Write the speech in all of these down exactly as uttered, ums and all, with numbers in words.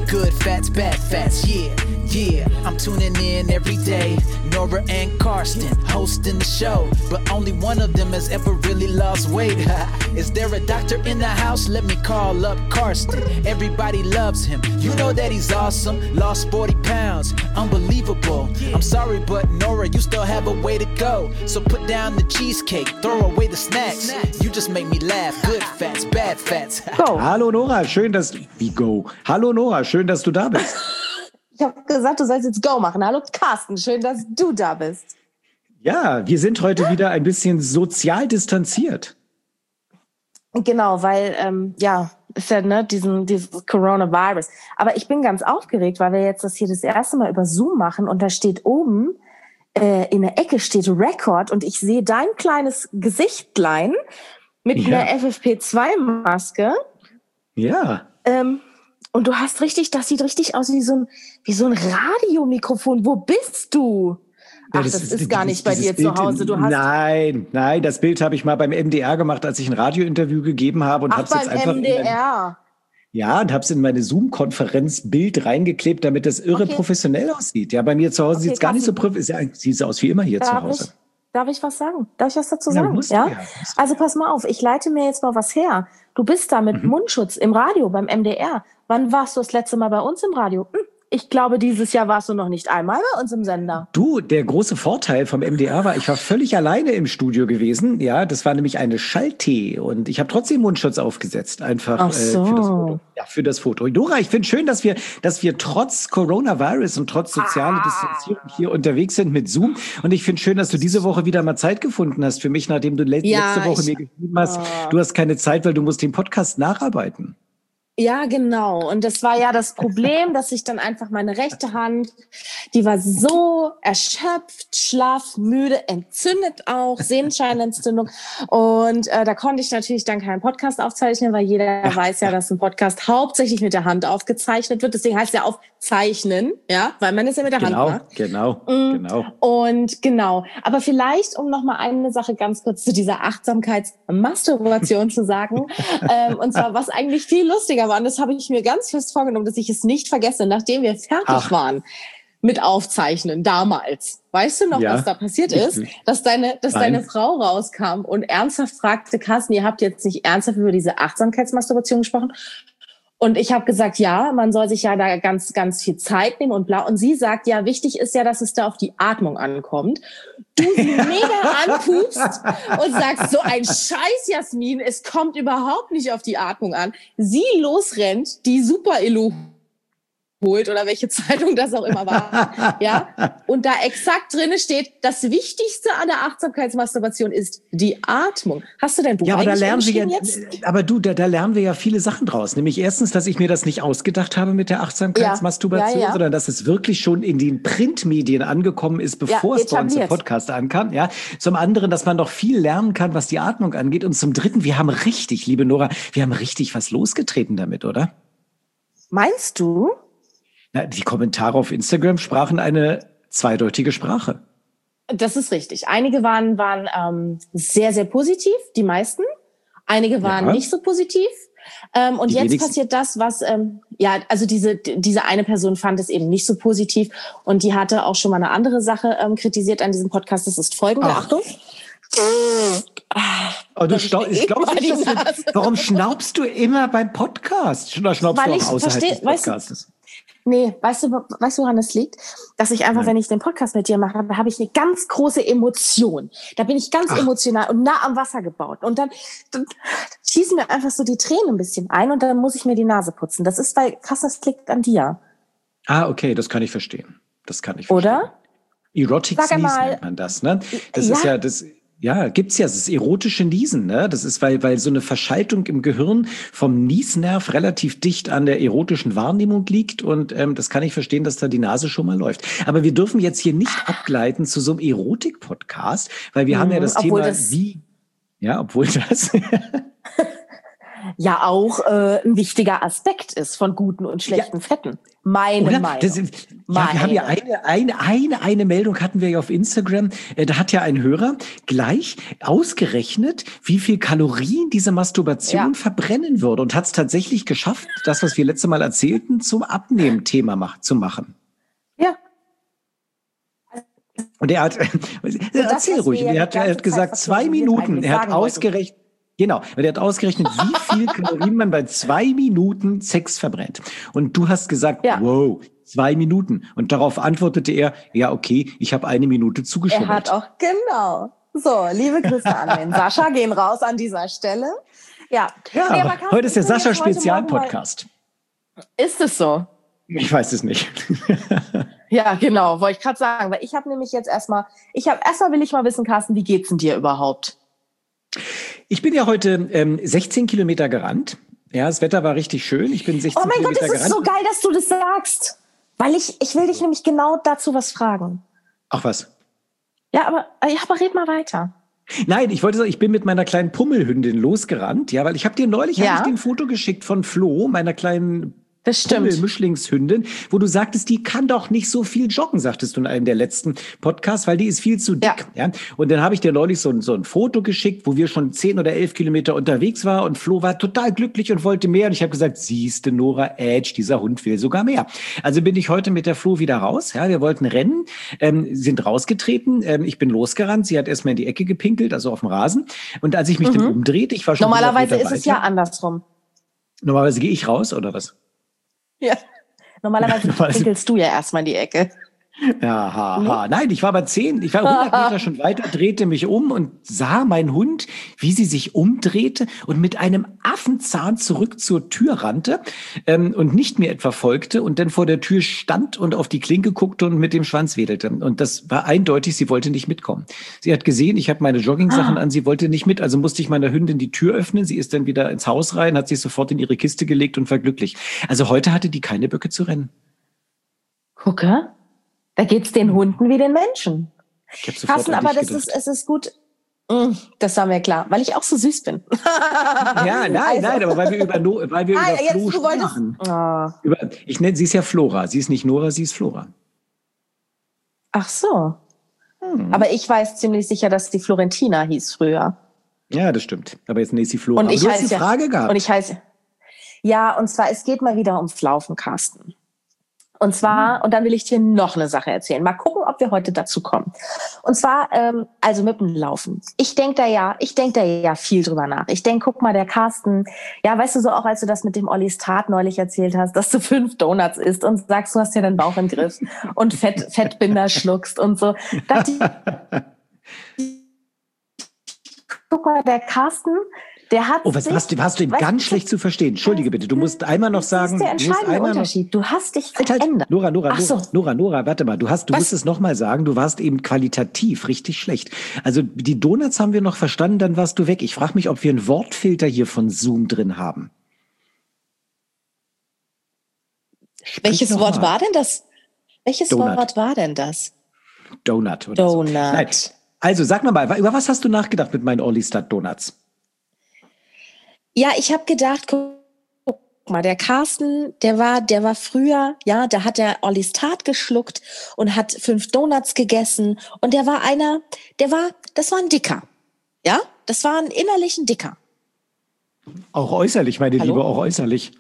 Good fats, bad fats, yeah, yeah. I'm tuning in every day. Nora and Karsten hosting the show, but only one of them has ever really lost weight. Is there a doctor in the house? Let me call up Karsten. Everybody loves him. You know that he's awesome. Lost forty pounds, unbelievable. I'm sorry, but Nora, you still have a way to go. So put down the cheesecake, throw away the snacks. You just make me laugh. Good fats, bad fats. Go. Hallo Nora, schön, dass du... Wie go? Hallo Nora, schön, dass du da bist. Ich habe gesagt, du sollst jetzt Go machen. Hallo Carsten, schön, dass du da bist. Ja, wir sind heute wieder ein bisschen sozial distanziert. Genau, weil, ähm, ja, ist ja ne, diesen, dieses Coronavirus. Aber ich bin ganz aufgeregt, weil wir jetzt das hier das erste Mal über Zoom machen und da steht oben, äh, in der Ecke steht Record und ich sehe dein kleines Gesichtlein mit ja. einer F F P zwei Maske. Ja. Ähm, Und du hast richtig, das sieht richtig aus wie so ein, wie so ein Radiomikrofon. Wo bist du? Ach, ja, das, das ist, ist gar nicht bei dir Bild zu Hause. Du hast nein, nein, das Bild habe ich mal beim M D R gemacht, als ich ein Radiointerview gegeben habe. Und Ach, hab's jetzt einfach M D R? Ja, und habe es in meine Zoom-Konferenz-Bild reingeklebt, damit das irre okay. professionell aussieht. Ja, bei mir zu Hause okay, sieht es gar nicht so professionell. Sieht so aus wie immer hier darf zu Hause. Ich, darf ich was sagen? Darf ich was dazu sagen? Ja, ja? Also pass mal auf, ich leite mir jetzt mal was her. Du bist da mit mhm. Mundschutz im Radio beim M D R. Wann warst du das letzte Mal bei uns im Radio? Hm, ich glaube, dieses Jahr warst du noch nicht einmal bei uns im Sender. Du, der große Vorteil vom M D R war, ich war völlig alleine im Studio gewesen. Ja, das war nämlich eine Schalltee und ich habe trotzdem Mundschutz aufgesetzt, einfach Ach so. äh, für das Foto. Ja, für das Foto. Dora, ich finde schön, dass wir, dass wir trotz Coronavirus und trotz sozialer ah. Distanzierung hier unterwegs sind mit Zoom. Und ich finde schön, dass du diese Woche wieder mal Zeit gefunden hast für mich, nachdem du le- ja, letzte Woche ich, mir geschrieben hast, oh. du hast keine Zeit, weil du musst den Podcast nacharbeiten. Ja, genau. Und das war ja das Problem, dass ich dann einfach meine rechte Hand, die war so erschöpft, schlafmüde, entzündet auch, Sehenscheinentzündung. Und äh, da konnte ich natürlich dann keinen Podcast aufzeichnen, weil jeder ja. weiß ja, dass ein Podcast hauptsächlich mit der Hand aufgezeichnet wird. Deswegen heißt es ja aufzeichnen, ja, weil man es ja mit der genau, Hand macht. Genau, mhm. genau. Und genau. Aber vielleicht, um noch mal eine Sache ganz kurz zu dieser Achtsamkeitsmasturbation zu sagen, ähm, und zwar, was eigentlich viel lustiger war, und das habe ich mir ganz fest vorgenommen, dass ich es nicht vergesse, nachdem wir fertig Ach. waren mit Aufzeichnen damals. Weißt du noch, ja. was da passiert ist? Dass deine, dass Nein. deine Frau rauskam und ernsthaft fragte, Carsten, ihr habt jetzt nicht ernsthaft über diese Achtsamkeitsmasturbation gesprochen? Und ich habe gesagt, ja, man soll sich ja da ganz, ganz viel Zeit nehmen und bla. Und sie sagt, ja, wichtig ist ja, dass es da auf die Atmung ankommt. Du sie mega anpupst und sagst, so ein Scheiß, Jasmin, es kommt überhaupt nicht auf die Atmung an. Sie losrennt, die Super-Elo holt oder welche Zeitung das auch immer war, ja, und da exakt drinne steht, das Wichtigste an der Achtsamkeitsmasturbation ist die Atmung. Hast du dein Buch ja, aber da lernen wir ja, jetzt? Aber du, da, da lernen wir ja viele Sachen draus. Nämlich erstens, dass ich mir das nicht ausgedacht habe mit der Achtsamkeitsmasturbation, ja, ja, ja. sondern dass es wirklich schon in den Printmedien angekommen ist, bevor ja, es bei uns im Podcast ankam. Ja, zum anderen, dass man noch viel lernen kann, was die Atmung angeht. Und zum dritten, wir haben richtig, liebe Nora, wir haben richtig was losgetreten damit, oder? Meinst du? Na, die Kommentare auf Instagram sprachen eine zweideutige Sprache. Das ist richtig. Einige waren, waren ähm, sehr, sehr positiv, die meisten. Einige waren ja. nicht so positiv. Ähm, und die jetzt wenigsten. Passiert das, was, ähm, ja, also diese diese eine Person fand es eben nicht so positiv. Und die hatte auch schon mal eine andere Sache ähm, kritisiert an diesem Podcast. Das ist folgende, Ach. Achtung. Oh, du stau- ich glaub nicht, dass du, warum schnaubst du immer beim Podcast? Oder schnaubst Weil du auch außerhalb versteh, des Podcasts? Weißt du, nee, weißt du, weißt du, woran das liegt? Dass ich einfach, Nein. wenn ich den Podcast mit dir mache, da habe ich eine ganz große Emotion. Da bin ich ganz Ach. emotional und nah am Wasser gebaut. Und dann, dann schießen mir einfach so die Tränen ein bisschen ein und dann muss ich mir die Nase putzen. Das ist, weil krass, das liegt an dir. Ah, okay, das kann ich verstehen. Das kann ich verstehen. Oder? Erotic Sneeze nennt man das, ne? Das ja. ist ja, das... Ja, gibt's ja, das ist erotische Niesen, ne? Das ist, weil, weil so eine Verschaltung im Gehirn vom Niesnerv relativ dicht an der erotischen Wahrnehmung liegt und ähm, das kann ich verstehen, dass da die Nase schon mal läuft. Aber wir dürfen jetzt hier nicht abgleiten zu so einem Erotik-Podcast, weil wir mhm, haben ja das Thema, das wie, ja, obwohl das... ja auch äh, ein wichtiger Aspekt ist von guten und schlechten ja. Fetten. Meine Oder? Meinung. Das ist, ja, Meine. Wir haben ja eine, eine, eine, eine Meldung hatten wir ja auf Instagram. Äh, da hat ja ein Hörer gleich ausgerechnet, wie viel Kalorien diese Masturbation ja. verbrennen würde und hat es tatsächlich geschafft, das, was wir letzte Mal erzählten, zum Abnehmen-Thema mach, zu machen. Ja. Und er hat, erzähl das, ruhig, er hat, er hat gesagt, zwei Minuten, er hat ausgerechnet, Genau, weil der hat ausgerechnet, wie viel Kalorien man bei zwei Minuten Sex verbrennt. Und du hast gesagt, ja. wow, zwei Minuten. Und darauf antwortete er, ja okay, ich habe eine Minute zugeschummelt. Er hat auch, genau. So, liebe Grüße an den Sascha, gehen raus an dieser Stelle. Ja, ja nee, aber heute ist der Sascha-Spezial-Podcast. Ist es so? Ich weiß es nicht. Ja, genau, wollte ich gerade sagen. Weil ich habe nämlich jetzt erstmal, ich habe erstmal will ich mal wissen, Carsten, wie geht's denn dir überhaupt? Ich bin ja heute ähm, sechzehn Kilometer gerannt. Ja, das Wetter war richtig schön. Ich bin sechzehn Kilometer gerannt. Oh mein Gott, das ist so geil, dass du das sagst. Weil ich, ich will dich nämlich genau dazu was fragen. Ach was? Ja, aber, ja, aber red mal weiter. Nein, ich wollte sagen, ich bin mit meiner kleinen Pummelhündin losgerannt. Ja, weil ich habe dir neulich ja. hab ich dir ein Foto geschickt von Flo, meiner kleinen Das stimmt. Mischlingshündin, wo du sagtest, die kann doch nicht so viel joggen, sagtest du in einem der letzten Podcasts, weil die ist viel zu dick. Ja. Ja? Und dann habe ich dir neulich so, so ein Foto geschickt, wo wir schon zehn oder elf Kilometer unterwegs waren und Flo war total glücklich und wollte mehr. Und ich habe gesagt, siehste Nora, Edge, dieser Hund will sogar mehr. Also bin ich heute mit der Flo wieder raus. Ja, wir wollten rennen, ähm, sind rausgetreten. Ähm, ich bin losgerannt. Sie hat erstmal in die Ecke gepinkelt, also auf dem Rasen. Und als ich mich mhm. dann umdrehte, ich war schon Normalerweise ist es ja andersrum. Normalerweise gehe ich raus, oder was? Ja, normalerweise pinkelst du ja erstmal in die Ecke. Ja, ha, ha. Nein, ich war bei zehn, ich war hundert Meter schon weiter, drehte mich um und sah meinen Hund, wie sie sich umdrehte und mit einem Affenzahn zurück zur Tür rannte ähm, und nicht mir etwa folgte und dann vor der Tür stand und auf die Klinke guckte und mit dem Schwanz wedelte. Und das war eindeutig, sie wollte nicht mitkommen. Sie hat gesehen, ich habe meine Joggingsachen ah. an, sie wollte nicht mit, also musste ich meiner Hündin die Tür öffnen. Sie ist dann wieder ins Haus rein, hat sich sofort in ihre Kiste gelegt und war glücklich. Also heute hatte die keine Böcke zu rennen. Gucke. Da geht's den Hunden wie den Menschen. Carsten, aber das ist, es ist gut. Das war mir klar, weil ich auch so süß bin. Ja, nein, also. nein, aber weil wir über, no, weil wir ah, über Flo sprachen. Oh. Über, ich nenne, sie ist ja Flora. Sie ist nicht Nora, sie ist Flora. Ach so. Hm. Aber ich weiß ziemlich sicher, dass die Florentina hieß früher. Ja, das stimmt. Aber jetzt ist sie Flora. Und ich aber du heiße, hast eine Frage ja, gehabt. Und ich heiße, ja, und zwar, es geht mal wieder ums Laufen, Carsten. Und zwar, und dann will ich dir noch eine Sache erzählen. Mal gucken, ob wir heute dazu kommen. Und zwar, ähm, also mit dem Laufen. Ich denk da ja, ich denk da ja viel drüber nach. Ich denk, guck mal, der Carsten, ja, weißt du, so auch als du das mit dem Ollis Tat neulich erzählt hast, dass du fünf Donuts isst und sagst, du hast ja deinen Bauch im Griff und Fett, Fettbinder schluckst und so. Dachte ich, guck mal, der Carsten, der hat oh, was sich, hast du, hast du ihn ganz schlecht zu verstehen? Entschuldige bitte, du musst einmal noch sagen. Das ist der entscheidende Unterschied. Du hast dich verändert. Nora, Nora, Ach so. Nora, Nora, Nora, warte mal. Du hast, du was? musst es noch mal sagen. Du warst eben qualitativ richtig schlecht. Also die Donuts haben wir noch verstanden, dann warst du weg. Ich frage mich, ob wir einen Wortfilter hier von Zoom drin haben. Sprich Welches Wort mal. war denn das? Welches Donut. Wort war denn das? Donut. Oder Donut. So. Nein. Also sag mal mal, über was hast du nachgedacht mit meinen Ollis Tat Donuts? Ja, ich habe gedacht, guck mal, der Carsten, der war, der war früher, ja, da hat er Ollis Tat geschluckt und hat fünf Donuts gegessen und der war einer, der war, das war ein Dicker, ja, das war ein innerlich ein Dicker. Auch äußerlich, meine Hallo? Liebe, auch äußerlich.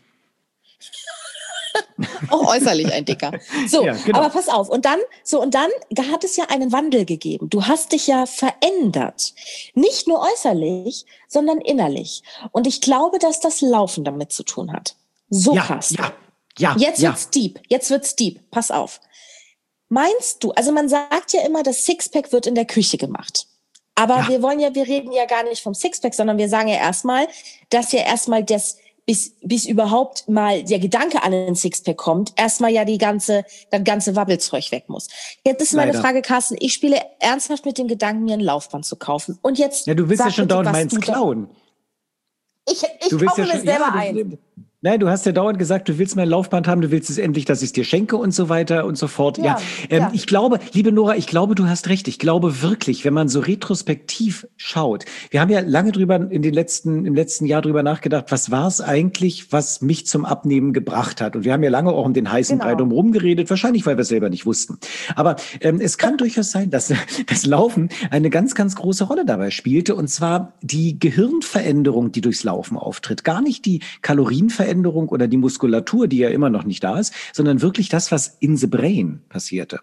Auch äußerlich ein Dicker. So, ja, genau. Aber pass auf. Und dann, so, und dann hat es ja einen Wandel gegeben. Du hast dich ja verändert. Nicht nur äußerlich, sondern innerlich. Und ich glaube, dass das Laufen damit zu tun hat. So ja, krass. Ja, ja, Jetzt ja. wird's deep. Jetzt wird's deep. Pass auf. Meinst du, also man sagt ja immer, das Sixpack wird in der Küche gemacht. Aber ja. wir wollen ja, wir reden ja gar nicht vom Sixpack, sondern wir sagen ja erstmal, dass ja erstmal das, bis, bis überhaupt mal der Gedanke an den Sixpack kommt, erstmal ja die ganze, das ganze Wabbelzeug weg muss. Jetzt ist meine Leider. Frage, Carsten, ich spiele ernsthaft mit dem Gedanken, mir ein Laufband zu kaufen. Und jetzt. Ja, du willst ja schon dauernd meins klauen. Ich, ich kaufe mir selber ja, ein. Nein, du hast ja dauernd gesagt, du willst mein Laufband haben, du willst es endlich, dass ich es dir schenke und so weiter und so fort. Ja, ja, ähm, ja. Ich glaube, liebe Nora, ich glaube, du hast recht. Ich glaube wirklich, wenn man so retrospektiv schaut, wir haben ja lange drüber in den letzten, im letzten Jahr drüber nachgedacht, was war es eigentlich, was mich zum Abnehmen gebracht hat? Und wir haben ja lange auch um den heißen Brei drum herum geredet, wahrscheinlich, weil wir es selber nicht wussten. Aber ähm, es kann durchaus sein, dass das Laufen eine ganz, ganz große Rolle dabei spielte. Und zwar die Gehirnveränderung, die durchs Laufen auftritt. Gar nicht die Kalorienveränderung oder die Muskulatur, die ja immer noch nicht da ist, sondern wirklich das, was in the brain passierte.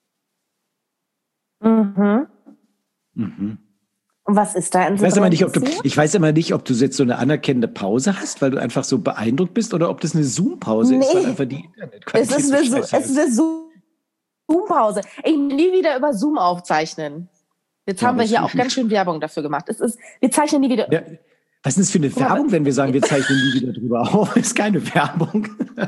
Mhm. Mhm. Und was ist da in the ich weiß brain immer nicht, ob du, Ich weiß immer nicht, ob du jetzt so eine anerkennende Pause hast, weil du einfach so beeindruckt bist, oder ob das eine Zoom-Pause nee. ist, weil einfach die Internetqualität es ist eine, so es ist eine Zoom-Pause. Ich will nie wieder über Zoom aufzeichnen. Jetzt ja, haben wir hier auch ganz schön Werbung dafür gemacht. Es ist, wir zeichnen nie wieder... Ja. Was ist das für eine Werbung, wenn wir sagen, wir zeichnen nie wieder drüber auf? Das ist keine Werbung.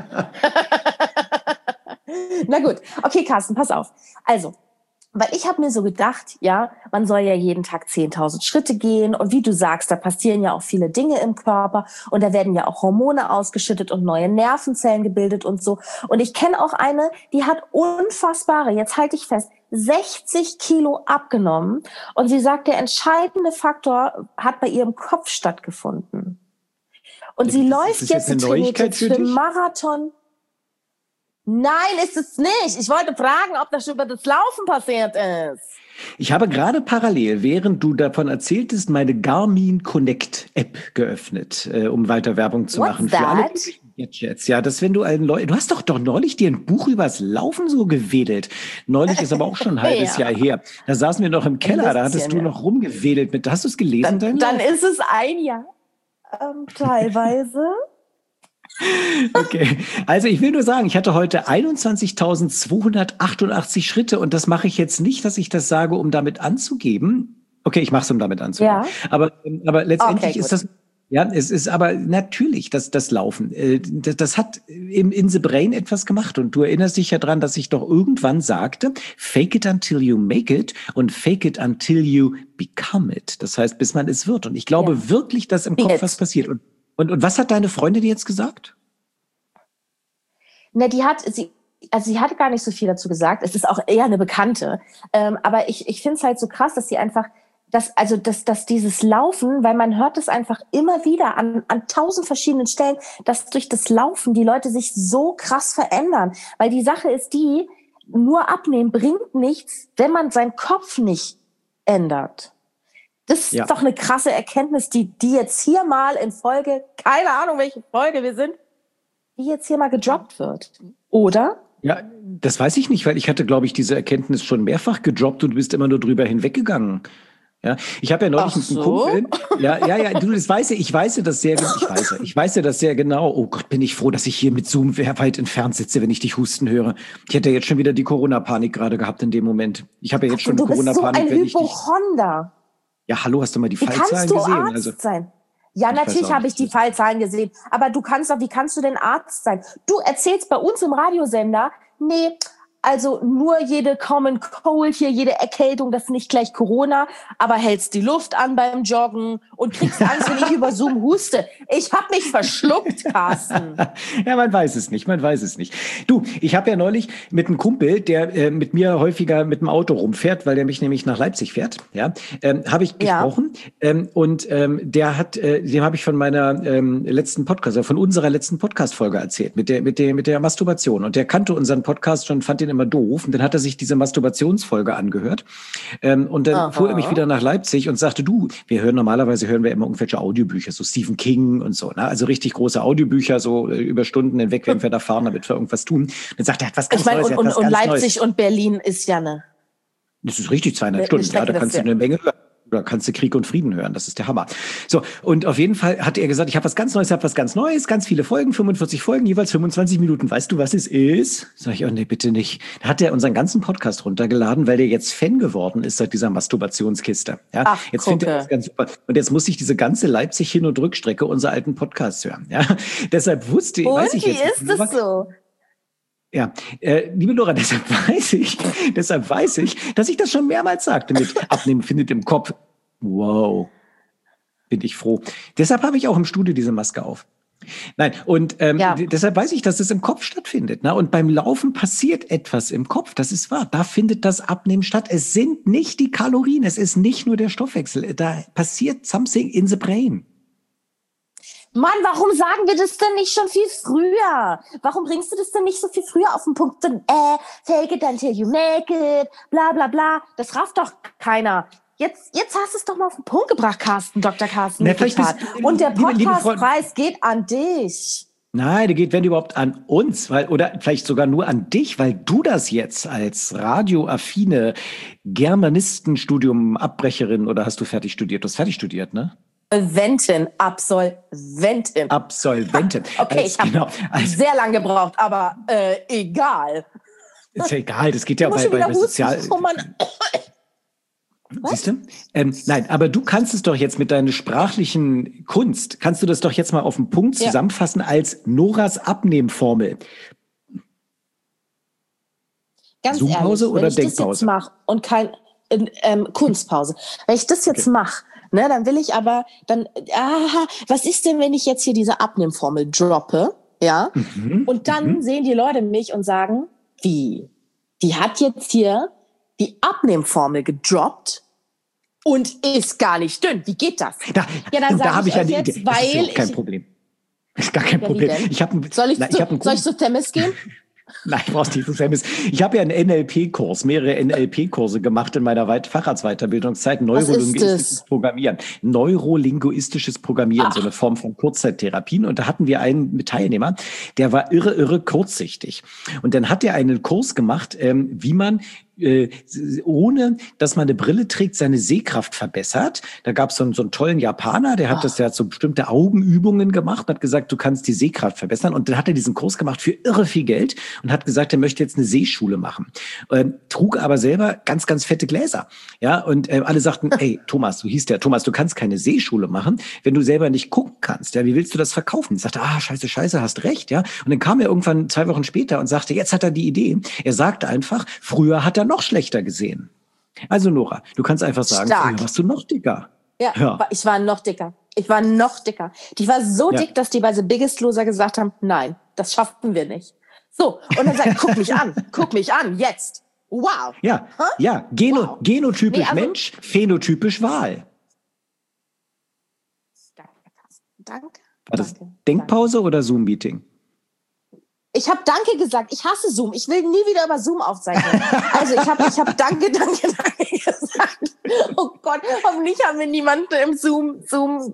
Na gut, okay, Carsten, pass auf. Also, weil ich habe mir so gedacht, ja, man soll ja jeden Tag zehntausend Schritte gehen und wie du sagst, da passieren ja auch viele Dinge im Körper und da werden ja auch Hormone ausgeschüttet und neue Nervenzellen gebildet und so. Und ich kenne auch eine, die hat unfassbare, jetzt halte ich fest, sechzig Kilo abgenommen und sie sagt, der entscheidende Faktor hat bei ihrem Kopf stattgefunden. Und sie läuft jetzt, sie trainiert jetzt für einen Marathon. Nein, ist es nicht. Ich wollte fragen, ob das schon über das Laufen passiert ist. Ich habe gerade parallel, während du davon erzähltest, meine Garmin Connect App geöffnet, äh, um weiter Werbung zu What's machen. That? Für alle Gadgets. Ja, dass wenn du einen Leuten, du hast doch doch neulich dir ein Buch übers Laufen so gewedelt. Neulich ist aber auch schon ein halbes ja. Jahr her. Da saßen wir noch im Keller, da hattest du noch rumgewedelt mit. Hast du es gelesen? Dann, dann ist es ein Jahr. Ähm, teilweise. Okay, also ich will nur sagen, ich hatte heute einundzwanzigtausendzweihundertachtundachtzig Schritte und das mache ich jetzt nicht, dass ich das sage, um damit anzugeben. Okay, ich mache es, um damit anzugeben. Ja. Aber, aber letztendlich okay, ist das, ja, es ist aber natürlich das, das Laufen. Das, das hat im in the brain etwas gemacht und du erinnerst dich ja dran, dass ich doch irgendwann sagte, fake it until you make it und fake it until you become it. Das heißt, bis man es wird. Und ich glaube ja. wirklich, dass im Kopf jetzt. was passiert. Und Und, und was hat deine Freundin jetzt gesagt? Na, die hat, sie, also sie hatte gar nicht so viel dazu gesagt. Es ist auch eher eine Bekannte. Ähm, aber ich, ich finde es halt so krass, dass sie einfach, dass, also, dass, dass dieses Laufen, weil man hört es einfach immer wieder an, an tausend verschiedenen Stellen, dass durch das Laufen die Leute sich so krass verändern. Weil die Sache ist die, nur abnehmen bringt nichts, wenn man seinen Kopf nicht ändert. Das ist ja. doch eine krasse Erkenntnis, die, die jetzt hier mal in Folge, keine Ahnung, welche Folge wir sind, die jetzt hier mal gedroppt wird. Oder? Ja, das weiß ich nicht, weil ich hatte, glaube ich, diese Erkenntnis schon mehrfach gedroppt und du bist immer nur drüber hinweggegangen. Ja, ich habe ja neulich Ach so? einen Kumpel. Ja, ja, ja, du, das weißt ja, ich weiß ja das sehr, ich weiß ja, ich weiß ja das sehr genau. Oh Gott, bin ich froh, dass ich hier mit Zoom weit entfernt sitze, wenn ich dich husten höre. Ich hätte jetzt schon wieder die Corona-Panik gerade gehabt in dem Moment. Ich habe ja jetzt schon Corona-Panik, wenn ich dich... Du bist so ein Hypochonder. Ja, hallo, hast du mal die wie Fallzahlen gesehen? Wie kannst du Arzt also, sein? Ja, natürlich habe ich die Fallzahlen gesehen. Aber du kannst doch, wie kannst du denn Arzt sein? Du erzählst bei uns im Radiosender, nee, also nur jede Common Cold hier, jede Erkältung, das ist nicht gleich Corona, aber hältst die Luft an beim Joggen und kriegst Angst, wenn ich über Zoom huste. Ich habe mich verschluckt, Carsten. Ja, man weiß es nicht, man weiß es nicht. Du, ich habe ja neulich mit einem Kumpel, der äh, mit mir häufiger mit dem Auto rumfährt, weil der mich nämlich nach Leipzig fährt, ja, ähm, habe ich gesprochen ja. ähm, und ähm, der hat, äh, dem habe ich von meiner ähm, letzten Podcast, also von unserer letzten Podcast-Folge erzählt, mit der, mit der, mit der Masturbation. Und der kannte unseren Podcast schon, fand den immer doof. Und dann hat er sich diese Masturbationsfolge angehört. Ähm, und dann Aha. fuhr er mich wieder nach Leipzig und sagte, du, wir hören normalerweise hören wir immer irgendwelche Audiobücher, so Stephen King und so, ne? Also richtig große Audiobücher, so äh, über Stunden hinweg, wenn wir da fahren, damit wir irgendwas tun. Dann sagt er, hat was ganz ich mein, Neues. Und, und, und Leipzig Neues. Und Berlin ist ja eine... Das ist richtig, zweieinhalb Stunden. Ja, da kannst du eine Menge hören. Oder kannst du Krieg und Frieden hören, das ist der Hammer. So, und auf jeden Fall hat er gesagt, ich habe was ganz Neues, ich habe was ganz Neues, ganz viele Folgen, fünfundvierzig Folgen, jeweils fünfundzwanzig Minuten. Weißt du, was es ist? Sag ich, oh nee, bitte nicht. Da hat er unseren ganzen Podcast runtergeladen, weil der jetzt Fan geworden ist seit dieser Masturbationskiste. Ja, Ach, jetzt findet er das ganz super. Und jetzt muss ich diese ganze Leipzig Hin- und Rückstrecke unserer alten Podcasts hören. Ja, deshalb wusste ich, weiß ich wie jetzt. Wie ist das so? Ja, äh, liebe Laura, deshalb weiß ich, deshalb weiß ich, dass ich das schon mehrmals sagte mit Abnehmen findet im Kopf. Wow, bin ich froh. Deshalb habe ich auch im Studio diese Maske auf. Nein, und ähm, ja. deshalb weiß ich, dass das im Kopf stattfindet. Ne? Und beim Laufen passiert etwas im Kopf, das ist wahr. Da findet das Abnehmen statt. Es sind nicht die Kalorien, es ist nicht nur der Stoffwechsel. Da passiert something in the brain. Mann, warum sagen wir das denn nicht schon viel früher? Warum bringst du das denn nicht so viel früher auf den Punkt? Dann, äh, fake it until you make it, bla bla bla. Das rafft doch keiner. Jetzt, jetzt hast du es doch mal auf den Punkt gebracht, Carsten, Doktor Carsten. Na, bist, und der Podcastpreis geht an dich. Nein, der geht, wenn überhaupt, an uns, weil, oder vielleicht sogar nur an dich, weil du das jetzt als radioaffine Germanistenstudium-Abbrecherin, oder hast du fertig studiert? Du hast fertig studiert, ne? Absolventin, Absolventin. Absolventin. Okay, als, ich habe genau, als, sehr lange gebraucht, aber äh, egal. Ist ja egal, das geht ja bei, bei, bei Sozial... Siehst du? Ähm, nein, aber du kannst es doch jetzt mit deiner sprachlichen Kunst, kannst du das doch jetzt mal auf den Punkt zusammenfassen ja. als Noras Abnehmformel. Ganz Zoompause ehrlich, oder wenn ich Denkpause? Das jetzt mache und kein äh, ähm, Kunstpause. Wenn ich das jetzt okay. mache, ne, dann will ich aber dann, aha, was ist denn, wenn ich jetzt hier diese Abnehmformel droppe, ja? Mhm. Und dann mhm. sehen die Leute mich und sagen, wie? Die hat jetzt hier die Abnehmformel gedroppt und ist gar nicht dünn. Wie geht das? Da, ja, dann da habe ich eine jetzt, Idee. Weil das ist ich, kein Problem. Das ist gar kein Problem. Ich hab, soll ich, na, zu, ich hab soll ich zu Themis gehen? Nein, du brauchst nicht zu Themis. Ich habe ja einen N L P-Kurs, mehrere N L P-Kurse gemacht in meiner Weit- Facharztweiterbildungszeit. Neurolinguistisches Programmieren. Neurolinguistisches Programmieren, Ach. so eine Form von Kurzzeittherapien. Und da hatten wir einen Teilnehmer, der war irre, irre kurzsichtig. Und dann hat er einen Kurs gemacht, ähm, wie man Äh, ohne dass man eine Brille trägt, seine Sehkraft verbessert. Da gab es so, so einen tollen Japaner, der hat oh. das, der hat so bestimmte Augenübungen gemacht, hat gesagt, du kannst die Sehkraft verbessern. Und dann hat er diesen Kurs gemacht für irre viel Geld und hat gesagt, er möchte jetzt eine Sehschule machen. Ähm, trug aber selber ganz, ganz fette Gläser. Ja, und äh, alle sagten, hey, Thomas, du hieß der, Thomas, du kannst keine Sehschule machen, wenn du selber nicht gucken kannst. Ja, wie willst du das verkaufen? Ich sagte, ah, scheiße, scheiße, hast recht. Ja, und dann kam er irgendwann zwei Wochen später und sagte, jetzt hat er die Idee. Er sagte einfach, früher hat er noch schlechter gesehen. Also Nora, du kannst einfach sagen, früher warst du noch dicker. Ja, ja, ich war noch dicker. Ich war noch dicker. Die war so ja. dick, dass die bei The Biggest Loser gesagt haben, nein, das schaffen wir nicht. So, und dann sagt, guck mich an, guck mich an, jetzt. Wow. Ja, huh? ja. Geno, wow. Genotypisch nee, also, Mensch, phänotypisch Wahl. Danke, danke. War das danke, Denkpause danke. oder Zoom-Meeting? Ich habe Danke gesagt. Ich hasse Zoom. Ich will nie wieder über Zoom aufzeichnen. Also ich habe ich hab Danke, Danke, Danke gesagt. Oh Gott, hoffentlich haben wir niemanden im Zoom, Zoom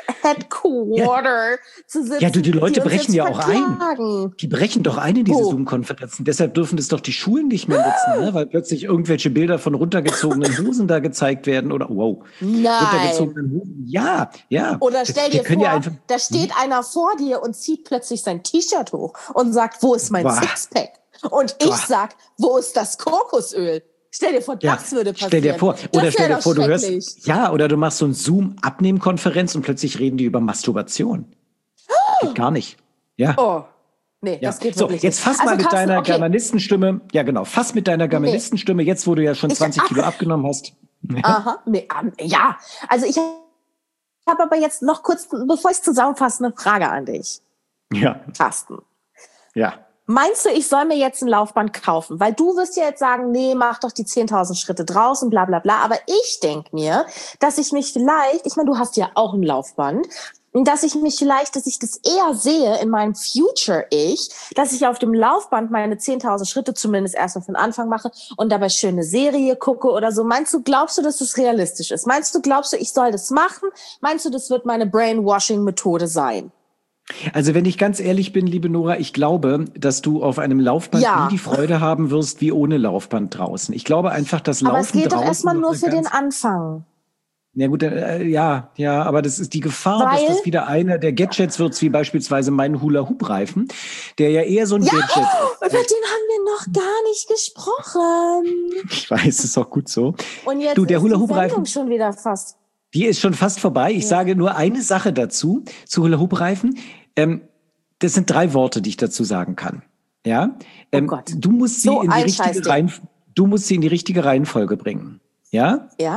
Headquarter ja. zu sitzen. Ja, du, die Leute die brechen ja verklagen. auch ein. Die brechen doch ein in diese oh. Zoom-Konferenzen. Deshalb dürfen das doch die Schulen nicht mehr nutzen, ne? Weil plötzlich irgendwelche Bilder von runtergezogenen Hosen da gezeigt werden oder wow. Nein. Runtergezogenen Hosen. Ja, ja. Oder stell dir vor, ja einfach, da steht hm? einer vor dir und zieht plötzlich sein T-Shirt hoch und sagt, wo ist mein Boah. Sixpack? Und ich Boah. sag, wo ist das Kokosöl? Stell dir vor, das ja, würde passieren. Stell dir vor, oder stell dir vor, du hörst, ja, oder du machst so ein Zoom-Abnehmkonferenz und plötzlich reden die über Masturbation. Oh. Geht gar nicht. Ja. Oh. Nee, ja. das geht so, wirklich jetzt fass nicht. mal Also, mit Carsten, deiner okay. Germanistenstimme, ja genau, fass mit deiner Germanistenstimme, jetzt wo du ja schon zwanzig ich, Kilo abgenommen hast. Ja. Aha, nee, um, ja. Also ich habe aber jetzt noch kurz, bevor ich zusammenfasse, eine Frage an dich. Ja. Carsten. Ja. Meinst du, ich soll mir jetzt ein Laufband kaufen? Weil du wirst ja jetzt sagen, nee, mach doch die zehntausend Schritte draußen, bla bla bla. Aber ich denk mir, dass ich mich vielleicht, ich meine, du hast ja auch ein Laufband, dass ich mich vielleicht, dass ich das eher sehe in meinem Future-Ich, dass ich auf dem Laufband meine zehntausend Schritte zumindest erstmal von Anfang mache und dabei schöne Serie gucke oder so. Meinst du, glaubst du, dass das realistisch ist? Meinst du, glaubst du, ich soll das machen? Meinst du, das wird meine Brainwashing-Methode sein? Also wenn ich ganz ehrlich bin, liebe Nora, ich glaube, dass du auf einem Laufband ja. nie die Freude haben wirst wie ohne Laufband draußen. Ich glaube einfach, dass Laufen draußen... Aber es geht doch erstmal nur für den Anfang. Ja gut, äh, ja, ja, aber das ist die Gefahr, Weil, dass das wieder einer der Gadgets wird, wie beispielsweise mein Hula-Hoop-Reifen, der ja eher so ein ja, Gadget oh, ist. Über den haben wir noch gar nicht gesprochen. Ich weiß, ist auch gut so. Und jetzt du, der ist Hula-Hoop-Reifen, die Sendung schon wieder fast... Die ist schon fast vorbei. Ich ja. sage nur eine Sache dazu, zu Hula-Hoop-Reifen. Ähm, das sind drei Worte, die ich dazu sagen kann. Ja, ähm, oh Gott. Du musst sie so in die richtige Reihen, du musst sie in die richtige Reihenfolge bringen. Ja? Ja.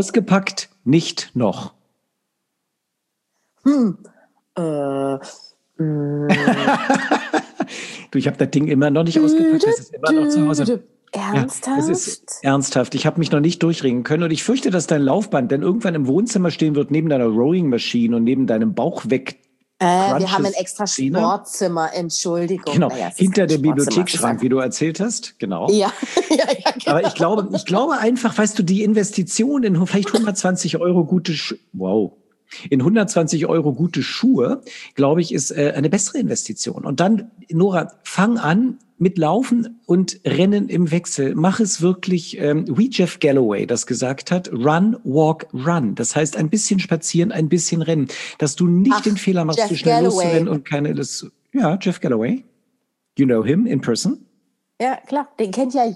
Ausgepackt, nicht noch. Hm. Äh, Mm. Du, ich habe das Ding immer noch nicht ausgepackt, das ist immer noch zu Hause. Ernsthaft? Ja, das ist ernsthaft. Ich habe mich noch nicht durchringen können und ich fürchte, dass dein Laufband dann irgendwann im Wohnzimmer stehen wird, neben deiner Rowing-Maschine und neben deinem Bauch weg. Äh, wir haben ein extra Sportzimmer, Entschuldigung. Genau, naja, hinter dem Bibliotheksschrank, wie du erzählt hast, genau. Ja, ja, ja genau. Aber ich glaube, ich glaube einfach, weißt du, die Investition in vielleicht hundertzwanzig Euro gute Schuhe, wow, in hundertzwanzig Euro gute Schuhe, glaube ich, ist äh, eine bessere Investition. Und dann, Nora, fang an mit Laufen und Rennen im Wechsel. Mach es wirklich, ähm, wie Jeff Galloway das gesagt hat, run, walk, run. Das heißt, ein bisschen spazieren, ein bisschen rennen. Dass du nicht Ach, den Fehler machst, Jeff zu schnell Galloway. loszurennen und keine... Das, ja, Jeff Galloway. You know him in person? Ja, klar. Den kennt ja...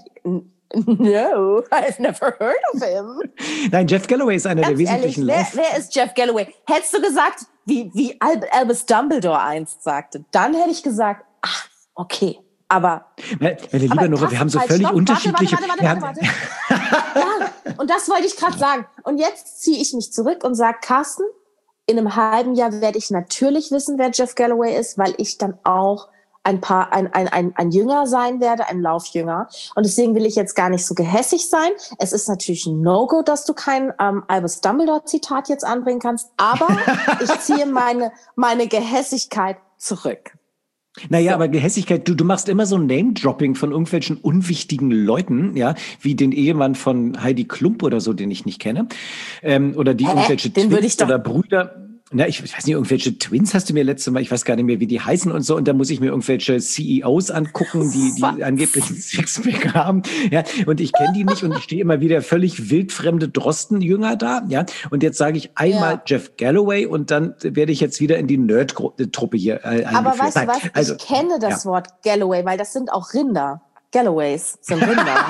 No, I've never heard of him. Nein, Jeff Galloway ist einer Ganz der wesentlichen ehrlich, wer, wer ist Jeff Galloway? Hättest du gesagt, wie, wie Albus Dumbledore einst sagte, dann hätte ich gesagt, ach, okay. Aber, meine liebe Nora, wir haben so völlig stopp, unterschiedliche... Warte, warte, warte, warte, warte. Ja, und das wollte ich gerade sagen. Und jetzt ziehe ich mich zurück und sage, Carsten, in einem halben Jahr werde ich natürlich wissen, wer Jeff Galloway ist, weil ich dann auch ein paar, ein, ein, ein, ein Jünger sein werde, ein Laufjünger. Und deswegen will ich jetzt gar nicht so gehässig sein. Es ist natürlich ein No-Go, dass du kein ähm, Albus Dumbledore-Zitat jetzt anbringen kannst, aber ich ziehe meine, meine Gehässigkeit zurück. Naja, so. aber Gehässigkeit, du, du machst immer so ein Name-Dropping von irgendwelchen unwichtigen Leuten, ja, wie den Ehemann von Heidi Klum oder so, den ich nicht kenne. Ähm, oder die Hä? irgendwelche den Twins ich doch oder Brüder. Na, ich, ich weiß nicht, irgendwelche Twins hast du mir letztes Mal, ich weiß gar nicht mehr, wie die heißen und so, und da muss ich mir irgendwelche C E Os angucken, die, die angeblich ein Sixpack haben, ja, und ich kenne die nicht und ich stehe immer wieder völlig wildfremde Drosten-Jünger da, ja, und jetzt sage ich einmal ja. Jeff Galloway und dann werde ich jetzt wieder in die Nerd-Truppe hier äh, eingeführt. Aber weißt du was, also, ich kenne das ja. Wort Galloway, weil das sind auch Rinder. Galloways sind Rinder.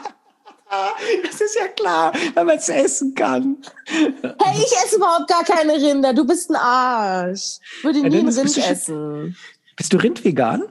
Das ist ja klar, weil man es essen kann. Hey, ich esse überhaupt gar keine Rinder. Du bist ein Arsch. Ich würde nie ja, ein Rind essen. Bist du Rindvegan?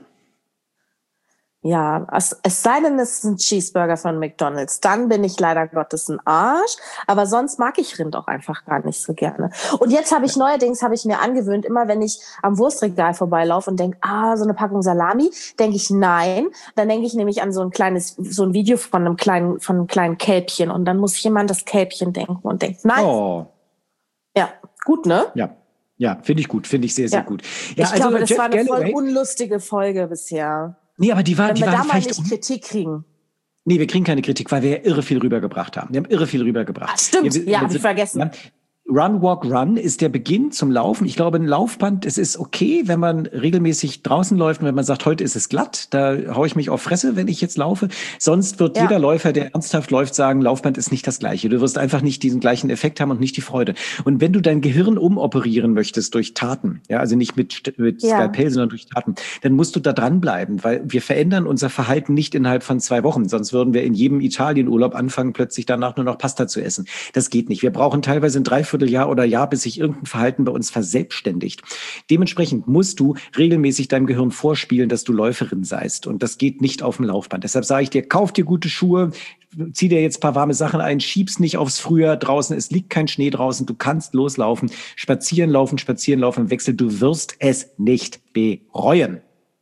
Ja, es, es sei denn, es ist ein Cheeseburger von McDonald's. Dann bin ich leider Gottes ein Arsch. Aber sonst mag ich Rind auch einfach gar nicht so gerne. Und jetzt habe ich neuerdings, habe ich mir angewöhnt, immer wenn ich am Wurstregal vorbeilaufe und denke, ah, so eine Packung Salami, denke ich nein. Dann denke ich nämlich an so ein kleines, so ein Video von einem kleinen, von einem kleinen Kälbchen. Und dann muss ich immer an das Kälbchen denken und denkt, nein. Oh. Ja, gut, ne? Ja. Ja, finde ich gut. Finde ich sehr, sehr ja. gut. Ja, ich also glaube, das Jeff war eine Galloway. voll unlustige Folge bisher. Nee, aber die war, Wenn die wir war da mal vielleicht nicht Kritik kriegen. Nee, wir kriegen keine Kritik, weil wir ja irre viel rübergebracht haben. Wir haben irre viel rübergebracht. Ach, stimmt, wir, ja, habe ich vergessen. Ja, Run, Walk, Run ist der Beginn zum Laufen. Ich glaube, ein Laufband, es ist okay, wenn man regelmäßig draußen läuft und wenn man sagt, heute ist es glatt, da haue ich mich auf Fresse, wenn ich jetzt laufe. Sonst wird ja. jeder Läufer, der ernsthaft läuft, sagen, Laufband ist nicht das Gleiche. Du wirst einfach nicht diesen gleichen Effekt haben und nicht die Freude. Und wenn du dein Gehirn umoperieren möchtest durch Taten, ja, also nicht mit, mit ja. Skalpell, sondern durch Taten, dann musst du da dranbleiben, weil wir verändern unser Verhalten nicht innerhalb von zwei Wochen. Sonst würden wir in jedem Italienurlaub anfangen, plötzlich danach nur noch Pasta zu essen. Das geht nicht. Wir brauchen teilweise ein Dreivierteljahr oder Jahr, bis sich irgendein Verhalten bei uns verselbstständigt. Dementsprechend musst du regelmäßig deinem Gehirn vorspielen, dass du Läuferin seist. Und das geht nicht auf dem Laufband. Deshalb sage ich dir, kauf dir gute Schuhe, zieh dir jetzt ein paar warme Sachen ein, schieb's nicht aufs Frühjahr draußen. Es liegt kein Schnee draußen. Du kannst loslaufen, spazieren laufen, spazieren laufen im Wechsel. Du wirst es nicht bereuen.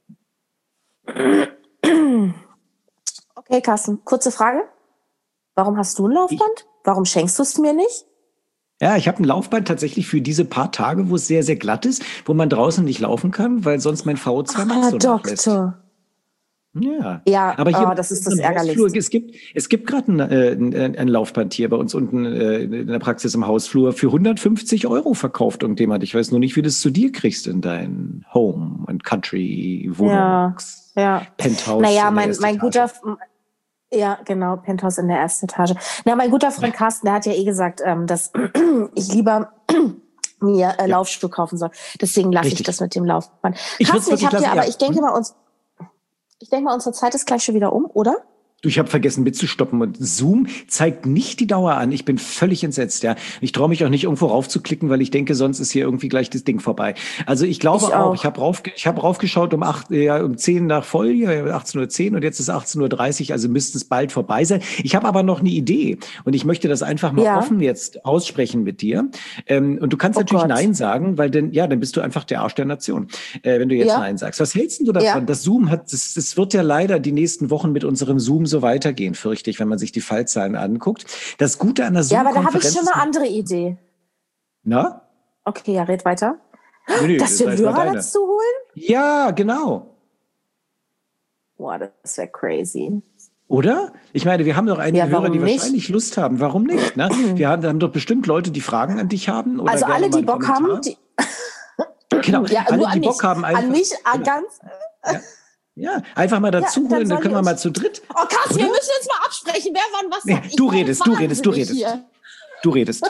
Okay, Carsten, kurze Frage. Warum hast du ein Laufband? Warum schenkst du es mir nicht? Ja, ich habe ein Laufband tatsächlich für diese paar Tage, wo es sehr, sehr glatt ist, wo man draußen nicht laufen kann, weil sonst mein V O zwei Max so nachlässt. Ja, ja, aber hier oh, das ist das Ärgerlichste. Es gibt, es gibt gerade ein, ein, ein Laufband hier bei uns unten in der Praxis im Hausflur für hundertfünfzig Euro verkauft irgendjemand. Ich weiß nur nicht, wie du es zu dir kriegst in dein Home and Country Wohnung. Ja, ja. Penthouse. Naja, mein, mein guter... Ja, genau, Penthouse in der ersten Etage. Na, mein guter Freund Carsten, der hat ja eh gesagt, ähm, dass ich lieber mir äh, ja. Laufschuhe kaufen soll. Deswegen lasse ich das mit dem Laufband. Ich Carsten, ich habe lassen, dir, aber ja. ich denke mal, uns, ich denke mal, unsere Zeit ist gleich schon wieder um, oder? Du, ich habe vergessen mitzustoppen und Zoom zeigt nicht die Dauer an. Ich bin völlig entsetzt, ja. Ich traue mich auch nicht irgendwo raufzuklicken, weil ich denke, sonst ist hier irgendwie gleich das Ding vorbei. Also ich glaube ich auch. auch, ich habe rauf, ich habe raufgeschaut um acht, ja, um zehn nach voll, ja, achtzehn Uhr zehn und jetzt ist achtzehn Uhr dreißig, also müsste es bald vorbei sein. Ich habe aber noch eine Idee und ich möchte das einfach mal ja. offen jetzt aussprechen mit dir. Ähm, und du kannst oh natürlich Gott. Nein sagen, weil dann, ja, dann bist du einfach der Arsch der Nation, äh, wenn du jetzt ja. Nein sagst. Was hältst du davon? Ja. Das Zoom hat, das, das wird ja leider die nächsten Wochen mit unserem Zoom so weitergehen, fürchte ich, wenn man sich die Fallzahlen anguckt. Das Gute an der Zoom-Konferenz... Ja, aber da habe ich schon eine andere Idee. Na? Okay, ja, red weiter. Nee, nee, Dass wir Hörer dazu holen? Ja, genau. Boah, das wäre crazy. Oder? Ich meine, wir haben doch einige ja, Hörer, die nicht? wahrscheinlich Lust haben. Warum nicht? Ne? Wir haben, haben doch bestimmt Leute, die Fragen an dich haben. Oder also alle, die Bock Kommentar. haben... Die genau, ja, alle, nur die an Bock mich. haben... Einfach, an mich, genau. ganz... Ja. Ja, einfach mal dazu ja, holen, dann können wir mal zu dritt. Oh, Carsten, wir müssen jetzt mal absprechen, wer wann was sagt. Nee, du redest, du redest, du redest. Hier. Du redest.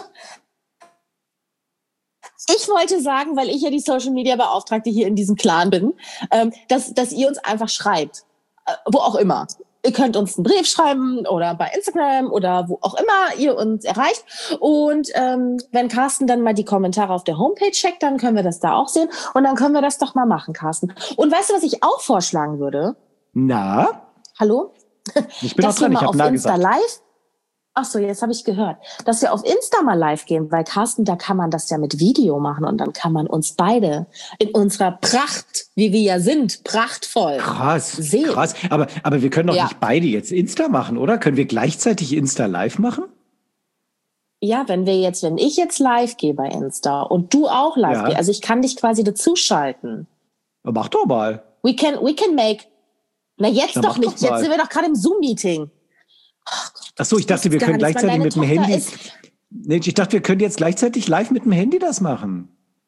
Ich wollte sagen, weil ich ja die Social-Media-Beauftragte hier in diesem Clan bin, ähm, dass, dass ihr uns einfach schreibt, äh, wo auch immer. Ihr könnt uns einen Brief schreiben oder bei Instagram oder wo auch immer ihr uns erreicht. Und ähm, wenn Carsten dann mal die Kommentare auf der Homepage checkt, dann können wir das da auch sehen. Und dann können wir das doch mal machen, Carsten. Und weißt du, was ich auch vorschlagen würde? Na? Hallo? Ich bin auch dran, ich habe Na gesagt. Live Ach so, jetzt habe ich gehört, dass wir auf Insta mal live gehen, weil Carsten, da kann man das ja mit Video machen und dann kann man uns beide in unserer Pracht, wie wir ja sind, prachtvoll krass, sehen. Krass, aber, aber wir können doch ja. nicht beide jetzt Insta machen, oder? Können wir gleichzeitig Insta live machen? Ja, wenn wir jetzt, wenn ich jetzt live gehe bei Insta und du auch live ja. gehst, also ich kann dich quasi dazuschalten. Mach doch mal. We can, we can make, na jetzt Na, doch nicht, doch jetzt sind wir doch gerade im Zoom-Meeting. Ach so, ich dachte, wir können gleichzeitig mit dem Handy. Nee, ich dachte, wir können jetzt gleichzeitig live mit dem Handy das machen.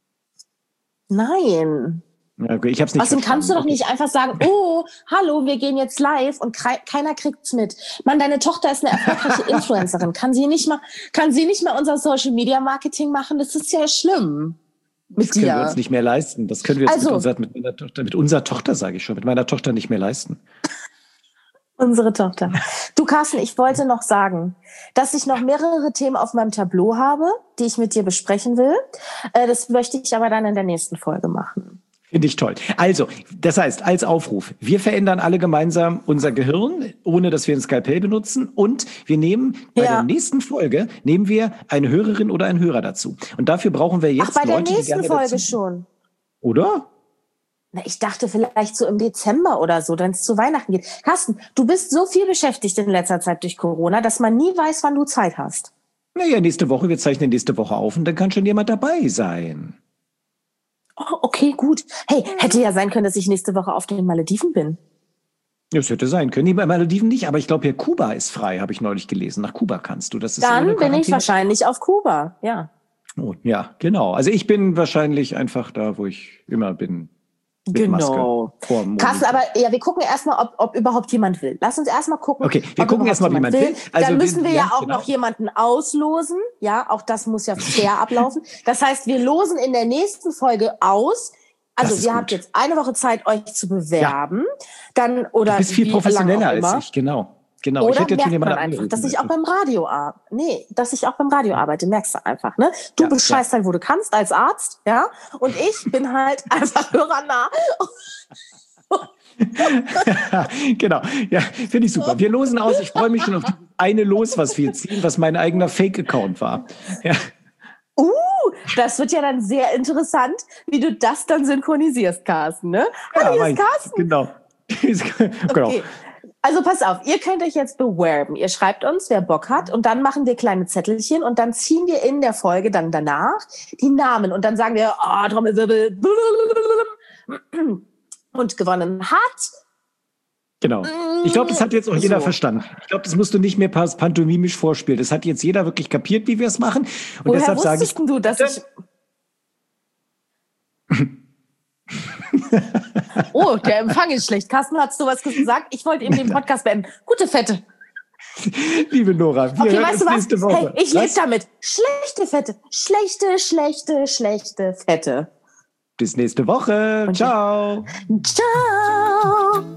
Nein. Ja, okay, ich hab's nicht Außerdem kannst du doch nicht einfach sagen, oh, hallo, wir gehen jetzt live und keiner kriegt's mit. Mann, deine Tochter ist eine erfolgreiche Influencerin. Kann sie nicht mal, kann sie nicht mal unser Social Media Marketing machen? Das ist ja schlimm. Mit das können dir. wir uns nicht mehr leisten. Das können wir jetzt also, mit, unserer, mit, meiner Tochter, mit unserer Tochter, sage ich schon, mit meiner Tochter nicht mehr leisten. Unsere Tochter. Du, Carsten, ich wollte noch sagen, dass ich noch mehrere Themen auf meinem Tableau habe, die ich mit dir besprechen will. Das möchte ich aber dann in der nächsten Folge machen. Finde ich toll. Also, das heißt, als Aufruf, wir verändern alle gemeinsam unser Gehirn, ohne dass wir ein Skalpell benutzen. Und wir nehmen bei ja. der nächsten Folge, nehmen wir eine Hörerin oder einen Hörer dazu. Und dafür brauchen wir jetzt Ach, bei Leute, der nächsten die Folge dazu... schon. Oder? Na, ich dachte vielleicht so im Dezember oder so, wenn es zu Weihnachten geht. Carsten, du bist so viel beschäftigt in letzter Zeit durch Corona, dass man nie weiß, wann du Zeit hast. Naja, nächste Woche, wir zeichnen nächste Woche auf und dann kann schon jemand dabei sein. Oh, okay, gut. Hey, hätte ja sein können, dass ich nächste Woche auf den Malediven bin. Das hätte sein können. Nee, bei Malediven nicht, aber ich glaube, hier Kuba ist frei, habe ich neulich gelesen. Nach Kuba kannst du. Das ist dann bin ich wahrscheinlich auf Kuba, ja. Oh, ja, genau. Also ich bin wahrscheinlich einfach da, wo ich immer bin. Mit genau. Carsten, aber ja, wir gucken erstmal, ob, ob überhaupt jemand will. Lass uns erstmal gucken. Okay, wir gucken erstmal, ob jemand will. will. Also dann müssen wir ja, ja auch genau. noch jemanden auslosen. Ja, auch das muss ja fair ablaufen. Das heißt, wir losen in der nächsten Folge aus. Also ihr gut. habt jetzt eine Woche Zeit, euch zu bewerben. Ja. Dann, oder du bist viel professioneller als ich, genau. Genau, Oder ich hätte merkt jetzt man einfach, dass ich auch beim Radio arbeite. Nee, dass ich auch beim Radio arbeite, merkst du einfach, ne? Du ja, bescheißt ja. halt, wo du kannst als Arzt, ja? Und ich bin halt einfach hörernah. Genau, ja, finde ich super. Wir losen aus, ich freue mich schon auf eine Los, was wir ziehen, was mein eigener Fake-Account war. Ja. Uh, das wird ja dann sehr interessant, wie du das dann synchronisierst, Carsten, ne? Hallo, ja, hier ist Carsten. Genau. genau. Okay. Also pass auf, ihr könnt euch jetzt bewerben. Ihr schreibt uns, wer Bock hat, und dann machen wir kleine Zettelchen und dann ziehen wir in der Folge dann danach die Namen und dann sagen wir, oh, Trommelwirbel, und gewonnen hat. Genau. Ich glaube, das hat jetzt auch jeder so. verstanden. Ich glaube, das musst du nicht mehr pantomimisch vorspielen. Das hat jetzt jeder wirklich kapiert, wie wir es machen. Und Woher deshalb sage ich, du, dass ich... Oh, der Empfang ist schlecht. Carsten, hast du was gesagt? Ich wollte eben den Podcast beenden. Gute Fette. Liebe Nora, wir okay, hören weißt uns du nächste was? Woche. Hey, ich lebe damit. Schlechte Fette. Schlechte, schlechte, schlechte Fette. Bis nächste Woche. Und ciao. Ciao.